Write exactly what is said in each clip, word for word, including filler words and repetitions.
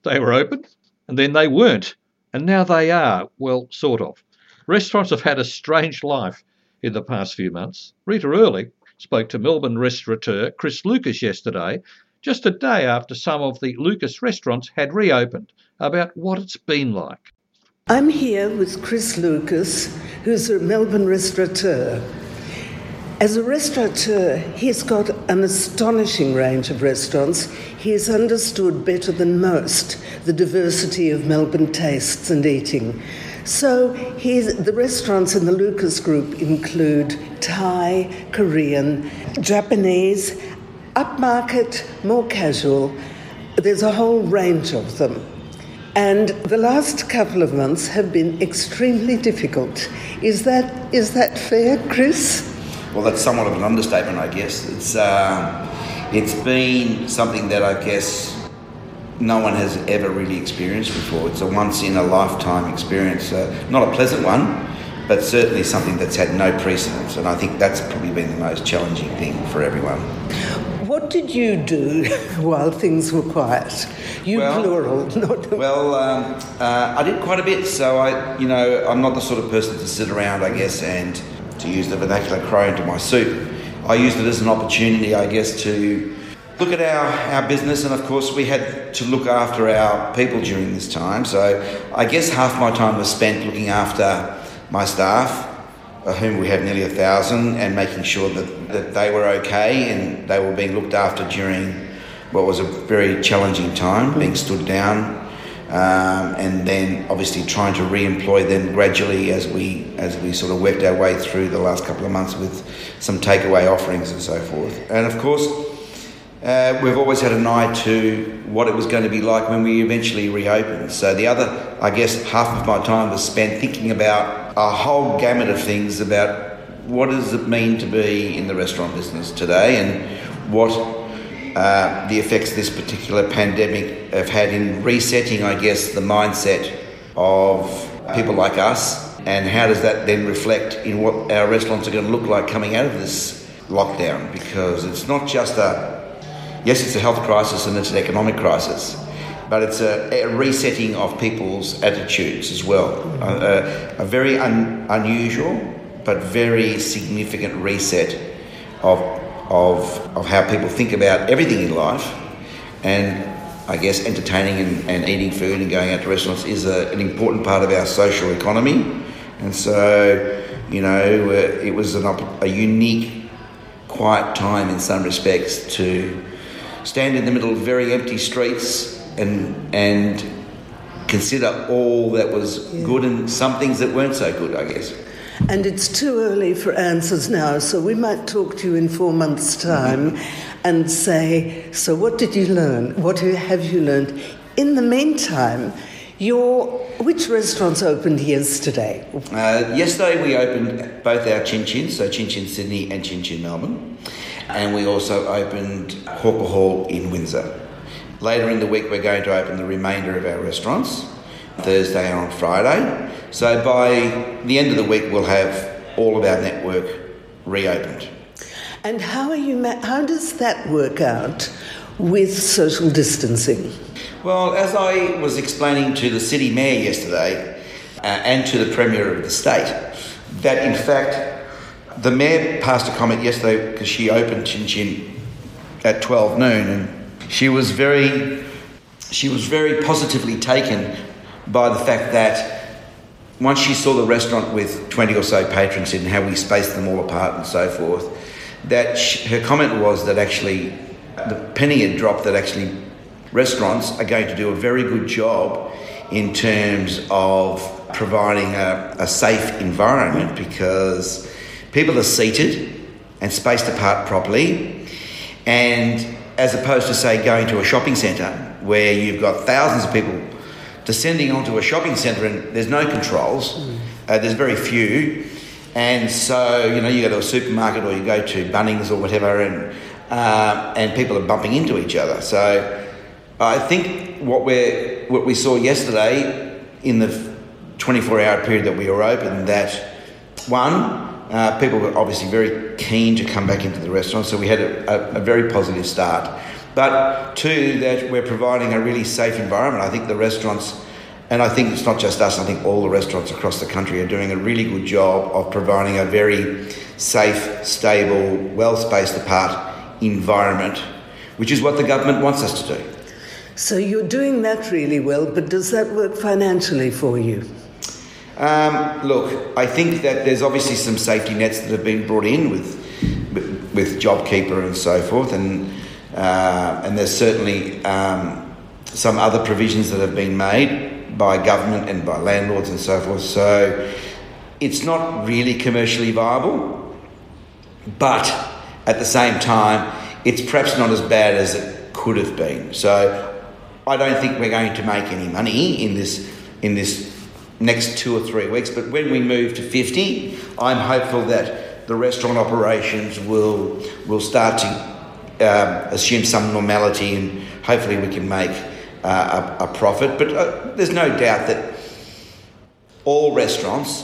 They were open, and then they weren't, and now they are, well, sort of. Restaurants have had a strange life in the past few months. Rita Early spoke to Melbourne restaurateur Chris Lucas yesterday, just a day after some of the Lucas restaurants had reopened, about what it's been like. I'm here with Chris Lucas, who's a Melbourne restaurateur. As a restaurateur, he's got an astonishing range of restaurants. He has understood better than most the diversity of Melbourne tastes and eating. So he's, the restaurants in the Lucas Group include Thai, Korean, Japanese, upmarket, more casual. There's a whole range of them. And the last couple of months have been extremely difficult. Is that is that fair, Chris? Well, that's somewhat of an understatement, I guess. It's uh, it's been something that I guess no one has ever really experienced before. It's a once-in-a-lifetime experience. Uh, not a pleasant one, but certainly something that's had no precedence. And I think that's probably been the most challenging thing for everyone. What did you do while things were quiet? You well, plural, not... Well, um, uh, I did quite a bit. So, I, you know, I'm not the sort of person to sit around, I guess, and to use the vernacular, cry into my soup. I used it as an opportunity, I guess, to look at our, our business. And, of course, we had to look after our people during this time. So I guess half my time was spent looking after my staff, of whom we have nearly a thousand, and making sure that, that they were okay and they were being looked after during what was a very challenging time, being stood down, um, and then obviously trying to re-employ them gradually as we as we sort of worked our way through the last couple of months with some takeaway offerings and so forth. And of course, uh, we've always had an eye to what it was going to be like when we eventually reopened. So the other, I guess, half of my time was spent thinking about a whole gamut of things about what does it mean to be in the restaurant business today, and what uh, the effects this particular pandemic have had in resetting, I guess, the mindset of people like us, and how does that then reflect in what our restaurants are going to look like coming out of this lockdown, because it's not just a, yes, it's a health crisis and it's an economic crisis, but it's a, a resetting of people's attitudes as well. A, a, a very un, unusual but very significant reset of, of, of how people think about everything in life. And I guess entertaining and, and eating food and going out to restaurants is a, an important part of our social economy. And so, you know, uh, it was an op- a unique, quiet time in some respects to stand in the middle of very empty streets and and consider all that was yeah. good and some things that weren't so good, I guess. And it's too early for answers now, so we might talk to you in four months' time mm-hmm. and say, so what did you learn? What have you learned? In the meantime, your which restaurants opened yesterday? Uh, yesterday we opened both our Chin Chin, so Chin Chin Sydney and Chin Chin Melbourne, and we also opened Hawker Hall in Windsor. Later in the week we're going to open the remainder of our restaurants, Thursday and on Friday. So by the end of the week we'll have all of our network reopened. And how are you? Ma- how does that work out with social distancing? Well, as I was explaining to the City Mayor yesterday uh, and to the Premier of the State, that in fact the Mayor passed a comment yesterday because she opened Chin Chin at twelve noon, and she was very, she was very positively taken by the fact that once she saw the restaurant with twenty or so patrons in, how we spaced them all apart and so forth, that she, her comment was that actually the penny had dropped, that actually restaurants are going to do a very good job in terms of providing a, a safe environment, because people are seated and spaced apart properly, and as opposed to, say, going to a shopping centre where you've got thousands of people descending onto a shopping centre and there's no controls, mm. uh, there's very few, and so, you know, you go to a supermarket or you go to Bunnings or whatever, and uh, and people are bumping into each other. So I think what we what we saw yesterday in the twenty-four hour period that we were open, that one, uh, people were obviously very keen to come back into the restaurant, so we had a, a, a very positive start. but two, that we're providing a really safe environment. I think the restaurants, and I think it's not just us, I think all the restaurants across the country are doing a really good job of providing a very safe, stable, well-spaced apart environment, which is what the government wants us to do. So you're doing that really well, but does that work financially for you? Um, look, I think that there's obviously some safety nets that have been brought in with with JobKeeper and so forth, and uh, and there's certainly um, some other provisions that have been made by government and by landlords and so forth. So it's not really commercially viable, but at the same time, it's perhaps not as bad as it could have been. So I don't think we're going to make any money in this in this next two or three weeks. But when we move to fifty, I'm hopeful that the restaurant operations will will start to um, assume some normality, and hopefully we can make uh, a, a profit. But uh, there's no doubt that all restaurants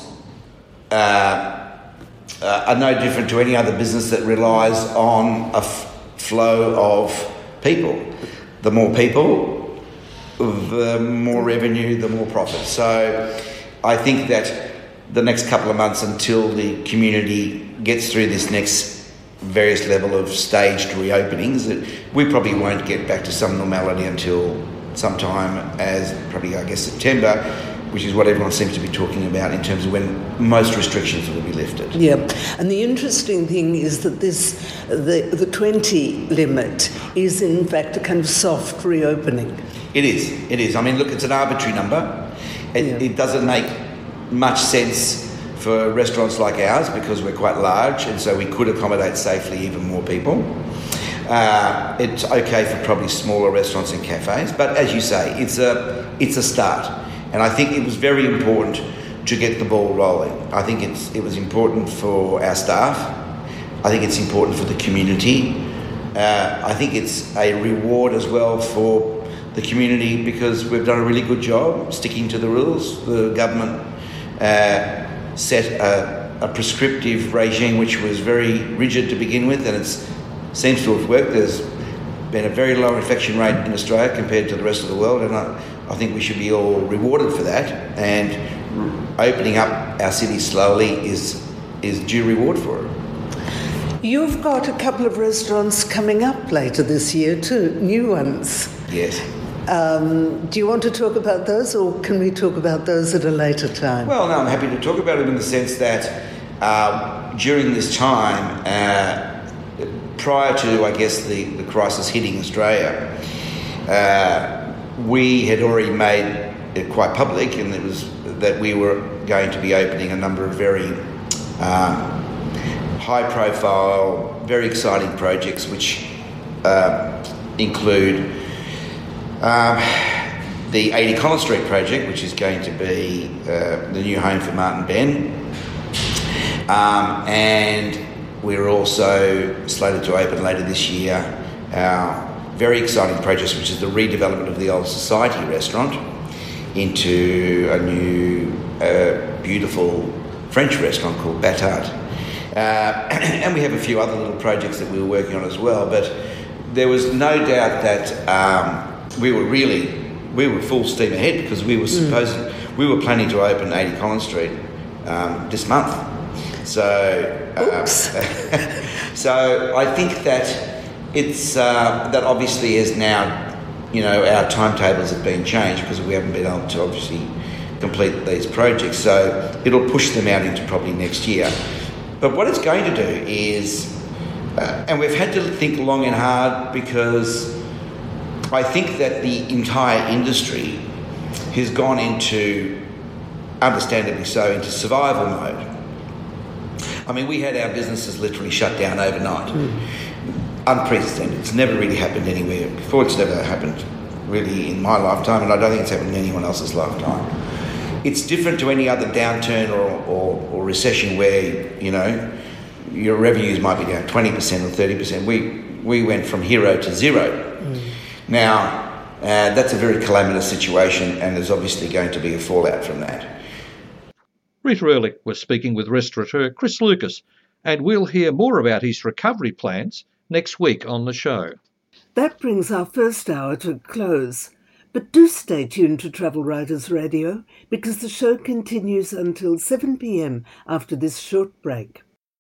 uh, uh, are no different to any other business that relies on a f- flow of people. The more people, the more revenue, the more profit. So I think that the next couple of months, until the community gets through this next various level of staged reopenings, that we probably won't get back to some normality until sometime as probably, I guess, September, which is what everyone seems to be talking about in terms of when most restrictions will be lifted. Yeah, and the interesting thing is that this, the, the twenty limit is in fact a kind of soft reopening. It is, it is. I mean, look, it's an arbitrary number. It, yeah. it doesn't make much sense for restaurants like ours because we're quite large, and so we could accommodate safely even more people. Uh, it's okay for probably smaller restaurants and cafes, but as you say, it's a it's a start. And I think it was very important to get the ball rolling. I think it's it was important for our staff. I think it's important for the community. Uh, I think it's a reward as well for the community because we've done a really good job sticking to the rules. The government uh, set a, a prescriptive regime which was very rigid to begin with, and it seems to have worked. There's been a very low infection rate in Australia compared to the rest of the world, and I, I think we should be all rewarded for that, and r- opening up our city slowly is is due reward for it. You've got a couple of restaurants coming up later this year too, new ones. Yes. Um, do you want to talk about those, or can we talk about those at a later time? Well, no, I'm happy to talk about it in the sense that uh, during this time, uh, prior to, I guess, the, the crisis hitting Australia, uh, we had already made it quite public, and it was that we were going to be opening a number of very um, high-profile, very exciting projects, which uh, include um, the eighty Collins Street project, which is going to be uh, the new home for Martin Ben, um, and we're also slated to open later this year our very exciting project, which is the redevelopment of the old Society restaurant into a new, uh, beautiful French restaurant called Batard. Uh, and we have a few other little projects that we were working on as well, but there was no doubt that um, we were really, we were full steam ahead because we were supposed, mm. we were planning to open eighty Collins Street um, this month. So, uh, so I think that it's uh, that obviously is now, you know, our timetables have been changed because we haven't been able to obviously complete these projects. So it'll push them out into probably next year. But what it's going to do is, uh, and we've had to think long and hard because I think that the entire industry has gone into, understandably so, into survival mode. I mean, we had our businesses literally shut down overnight. Mm. Unprecedented. It's never really happened anywhere before. It's never happened really in my lifetime, and I don't think it's happened in anyone else's lifetime. It's different to any other downturn or, or, or recession where, you know, your revenues might be down twenty percent or thirty percent. We we went from hero to zero. Mm. Now, uh, that's a very calamitous situation, and there's obviously going to be a fallout from that. Rita Early was speaking with restaurateur Chris Lucas, and we'll hear more about his recovery plans next week on the show. That brings our first hour to a close. But do stay tuned to Travel Writers Radio because the show continues until seven p.m. after this short break.